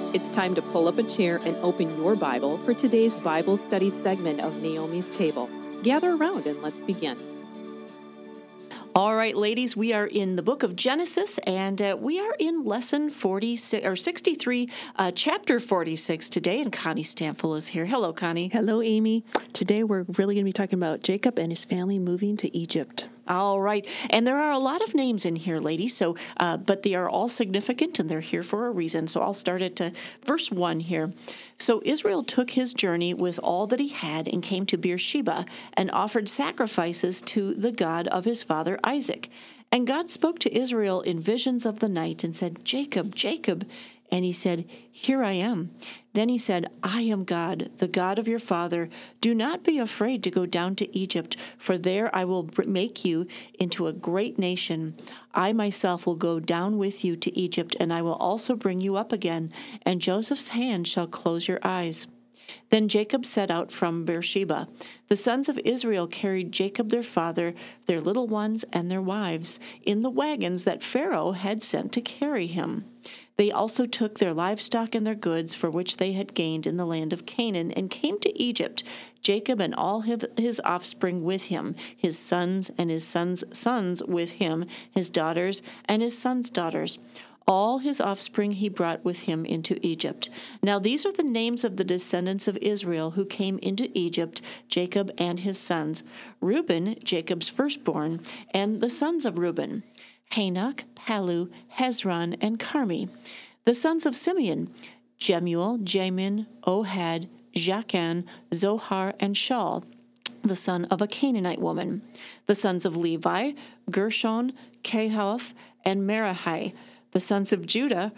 It's time to pull up a chair and open your Bible for today's Bible study segment of Naomi's Table. Gather around and let's begin. All right, ladies, we are in the book of Genesis, and we are in lesson 63, chapter 46 today, and Connie Stamfel is here. Hello, Connie. Hello, Amy. Today we're really going to be talking about Jacob and his family moving to Egypt. All right, and there are a lot of names in here, ladies, so but they are all significant, and they're here for a reason. So I'll start at verse 1 here. So Israel took his journey with all that he had and came to Beersheba and offered sacrifices to the God of his father Isaac. And God spoke to Israel in visions of the night and said, "Jacob, Jacob." And he said, "Here I am." Then he said, "I am God, the God of your father. Do not be afraid to go down to Egypt, for there I will make you into a great nation. I myself will go down with you to Egypt, and I will also bring you up again, and Joseph's hand shall close your eyes." Then Jacob set out from Beersheba. The sons of Israel carried Jacob their father, their little ones, and their wives in the wagons that Pharaoh had sent to carry him. They also took their livestock and their goods for which they had gained in the land of Canaan and came to Egypt, Jacob and all his offspring with him, his sons and his sons' sons with him, his daughters and his sons' daughters. All his offspring he brought with him into Egypt. Now these are the names of the descendants of Israel who came into Egypt, Jacob and his sons. Reuben, Jacob's firstborn, and the sons of Reuben: Hanok, Palu, Hezron, and Carmi. The sons of Simeon: Jemuel, Jamin, Ohad, Jachan, Zohar, and Shaul, the son of a Canaanite woman. The sons of Levi: Gershon, Kehath, and Merari. The sons of Judah: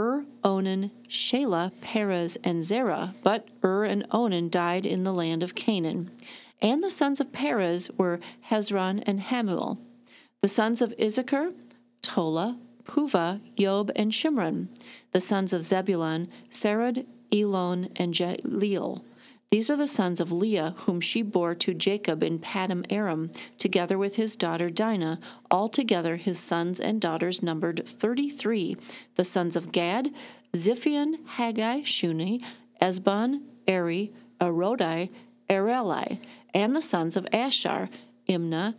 Onan, Shelah, Perez, and Zerah. But and Onan died in the land of Canaan. And the sons of Perez were Hezron and Hamuel. The sons of Issachar: Tola, Puvah, Job, and Shimron. The sons of Zebulun: Sarad, Elon, and Jaleel. These are the sons of Leah, whom she bore to Jacob in Paddan Aram, together with his daughter Dinah. Altogether his sons and daughters numbered 33. The sons of Gad: Ziphion, Haggai, Shuni, Esbon, Eri, Arodi, Areli. And the sons of Asher: Imnah,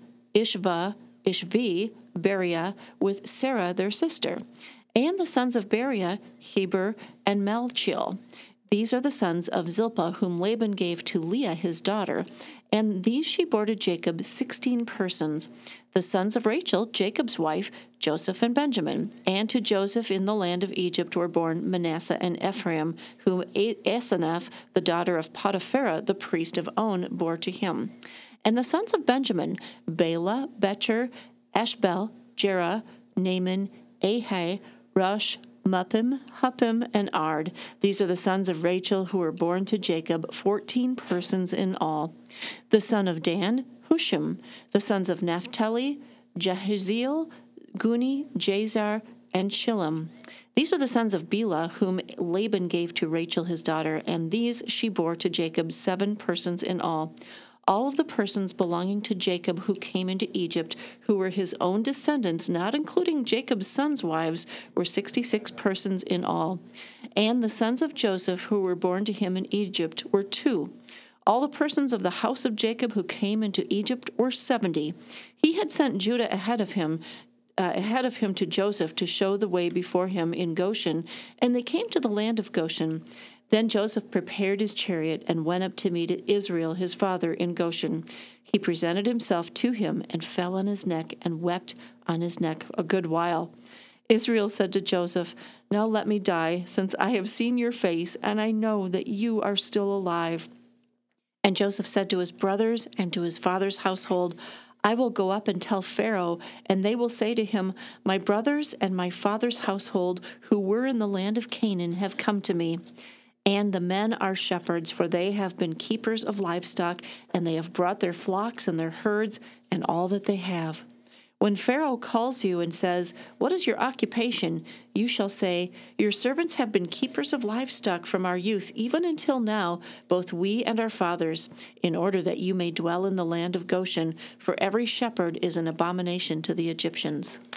Ishvi, Beriah, with Sarah their sister. And the sons of Beriah: Heber and Malchiel. These are the sons of Zilpah, whom Laban gave to Leah his daughter, and these she bore to Jacob 16 persons. The sons of Rachel, Jacob's wife, Joseph and Benjamin. And to Joseph in the land of Egypt were born Manasseh and Ephraim, whom Asenath, the daughter of Potipharah, the priest of On, bore to him. And the sons of Benjamin: Bela, Becher, Ashbel, Jerah, Naaman, Ahi, Rosh, Muppim, Huppim, and Ard. These are the sons of Rachel who were born to Jacob, 14 persons in all. The son of Dan: Hushim. The sons of Naphtali: Jehaziel, Guni, Jazar, and Shillem. These are the sons of Bela, whom Laban gave to Rachel his daughter, and these she bore to Jacob, 7 persons in all. All of the persons belonging to Jacob who came into Egypt, who were his own descendants, not including Jacob's sons' wives, were 66 persons in all. And the sons of Joseph who were born to him in Egypt were 2. All the persons of the house of Jacob who came into Egypt were 70. He had sent Judah ahead of him to Joseph to show the way before him in Goshen, and they came to the land of Goshen. Then Joseph prepared his chariot and went up to meet Israel his father in Goshen. He presented himself to him and fell on his neck and wept on his neck a good while. Israel said to Joseph, "Now let me die, since I have seen your face, and I know that you are still alive." And Joseph said to his brothers and to his father's household, "I will go up and tell Pharaoh, and they will say to him, 'My brothers and my father's household, who were in the land of Canaan, have come to me. And the men are shepherds, for they have been keepers of livestock, and they have brought their flocks and their herds and all that they have.' When Pharaoh calls you and says, 'What is your occupation?' you shall say, 'Your servants have been keepers of livestock from our youth, even until now, both we and our fathers, in order that you may dwell in the land of Goshen, for every shepherd is an abomination to the Egyptians.'"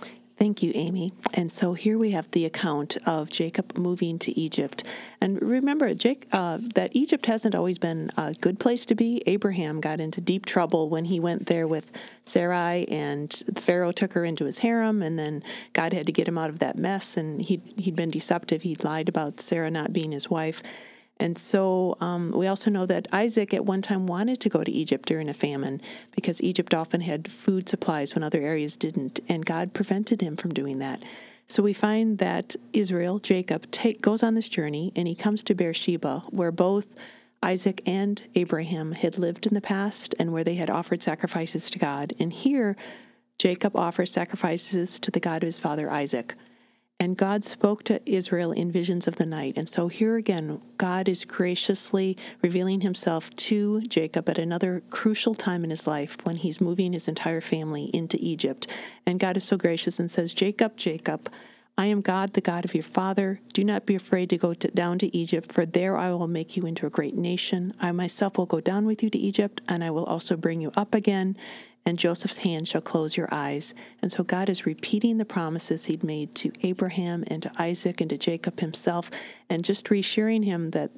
Thank you, Amy. And so here we have the account of Jacob moving to Egypt. And remember, that Egypt hasn't always been a good place to be. Abraham got into deep trouble when he went there with Sarai, and Pharaoh took her into his harem, and then God had to get him out of that mess, and he'd been deceptive. He'd lied about Sarah not being his wife. And so we also know that Isaac at one time wanted to go to Egypt during a famine because Egypt often had food supplies when other areas didn't, and God prevented him from doing that. So we find that Israel, Jacob, goes on this journey, and he comes to Beersheba, where both Isaac and Abraham had lived in the past and where they had offered sacrifices to God. And here, Jacob offers sacrifices to the God of his father Isaac. And God spoke to Israel in visions of the night. And so here again, God is graciously revealing himself to Jacob at another crucial time in his life when he's moving his entire family into Egypt. And God is so gracious and says, Jacob, Jacob, I am God, the God of your father. Do not be afraid to go down to Egypt, for there I will make you into a great nation. I myself will go down with you to Egypt, and I will also bring you up again, and Joseph's hand shall close your eyes. And so God is repeating the promises he'd made to Abraham and to Isaac and to Jacob himself, and just reassuring him that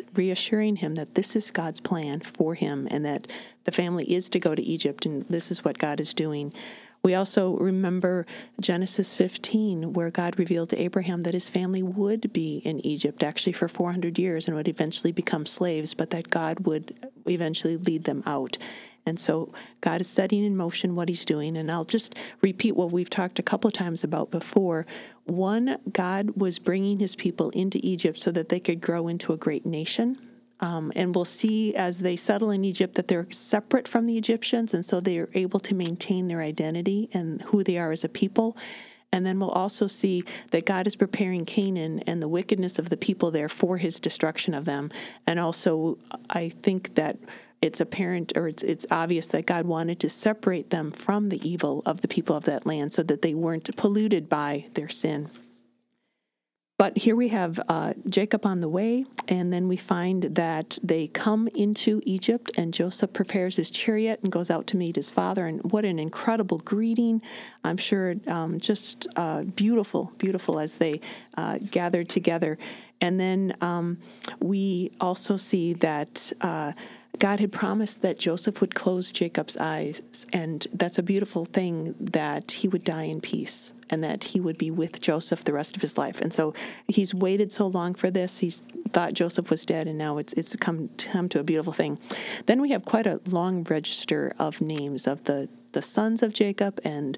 this is God's plan for him, and that the family is to go to Egypt, and this is what God is doing. We also remember Genesis 15, where God revealed to Abraham that his family would be in Egypt, actually for 400 years, and would eventually become slaves, but that God would eventually lead them out. And so God is setting in motion what he's doing. And I'll just repeat what we've talked a couple of times about before. One, God was bringing his people into Egypt so that they could grow into a great nation. And we'll see as they settle in Egypt that they're separate from the Egyptians, and so they are able to maintain their identity and who they are as a people. And then we'll also see that God is preparing Canaan and the wickedness of the people there for his destruction of them. And also, I think that it's apparent, or it's obvious that God wanted to separate them from the evil of the people of that land so that they weren't polluted by their sin. But here we have Jacob on the way, and then we find that they come into Egypt, and Joseph prepares his chariot and goes out to meet his father. And what an incredible greeting. I'm sure just beautiful, beautiful as they gathered together. And then we also see that God had promised that Joseph would close Jacob's eyes, and that's a beautiful thing, that he would die in peace and that he would be with Joseph the rest of his life. And so he's waited so long for this. He's thought Joseph was dead, and now it's come to a beautiful thing. Then we have quite a long register of names of the sons of Jacob and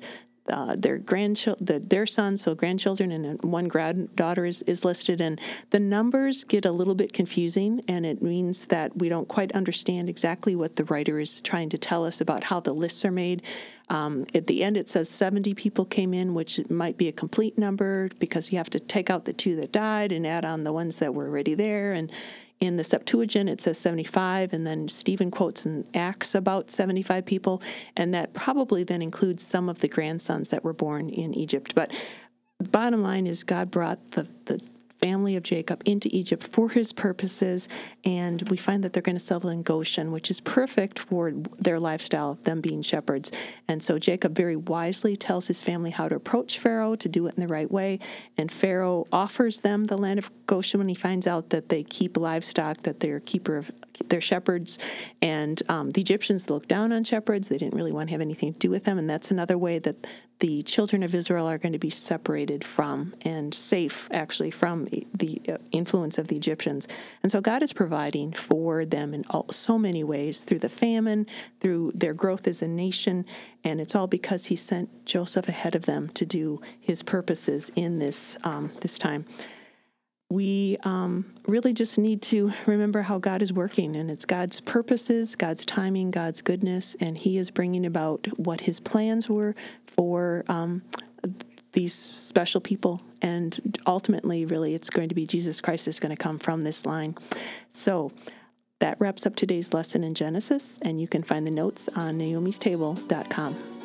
their sons, so grandchildren, and one granddaughter is listed. And the numbers get a little bit confusing, and it means that we don't quite understand exactly what the writer is trying to tell us about how the lists are made. At the end, it says 70 people came in, which might be a complete number because you have to take out the 2 that died and add on the ones that were already there. And in the Septuagint, it says 75, and then Stephen quotes in Acts about 75 people, and that probably then includes some of the grandsons that were born in Egypt. But bottom line is God brought the family of Jacob into Egypt for his purposes, and we find that they're going to settle in Goshen, which is perfect for their lifestyle of them being shepherds. And so Jacob very wisely tells his family how to approach Pharaoh, to do it in the right way, and Pharaoh offers them the land of Goshen when he finds out that they keep livestock, that they're shepherds, and the Egyptians look down on shepherds. They didn't really want to have anything to do with them, and that's another way that the children of Israel are going to be separated from and safe, actually, from the influence of the Egyptians. And so God is providing for them in so many ways, through the famine, through their growth as a nation, and it's all because he sent Joseph ahead of them to do his purposes in this time. We really just need to remember how God is working, and it's God's purposes, God's timing, God's goodness, and he is bringing about what his plans were for these special people. And ultimately, really, it's going to be Jesus Christ is going to come from this line. So that wraps up today's lesson in Genesis, and you can find the notes on naomistable.com.